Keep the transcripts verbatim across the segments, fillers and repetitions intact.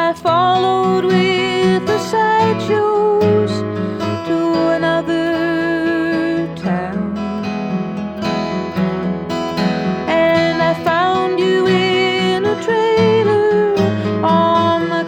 I followed with the sideshows to another town, and I found you in a trailer on the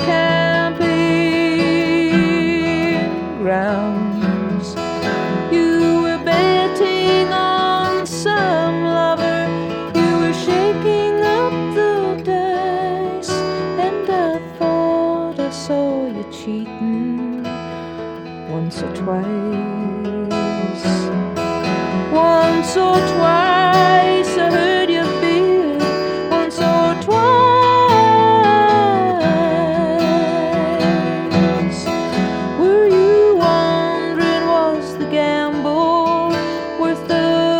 camping grounds. You were betting on some lover, you were shaking up the dice, and I thought I saw you cheating once or twice. Once or twice I heard you feel, once or twice. Were you wondering, was the gamble worth the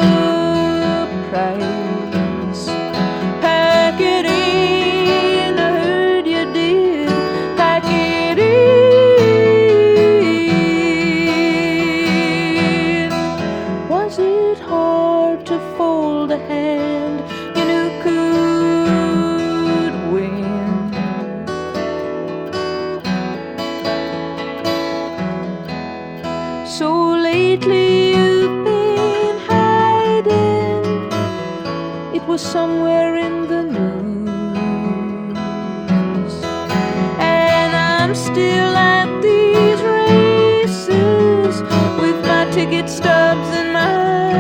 price? Pack it in, I heard you did. Pack it in. Was it hard to fold a hand you knew could win? So lately you've been hiding, it was somewhere in the news, and I'm still at these races with my ticket stubs and my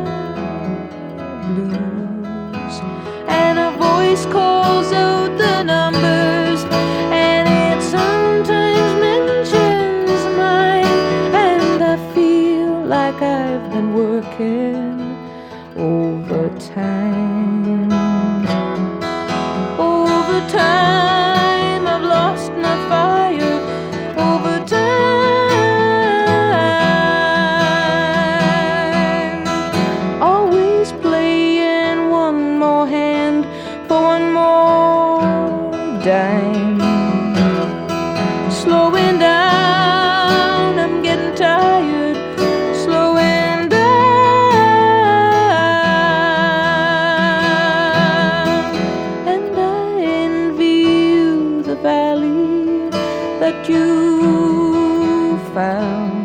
blues, and a voice calls out the numbers, and it sometimes mentions mine, and I feel like I've been working overtime. Overtime, I've lost my fire. Overtime, always playing one more hand for one more dime. Slowing down, I'm getting tired. Slowing down, and I envy you the valley that you found.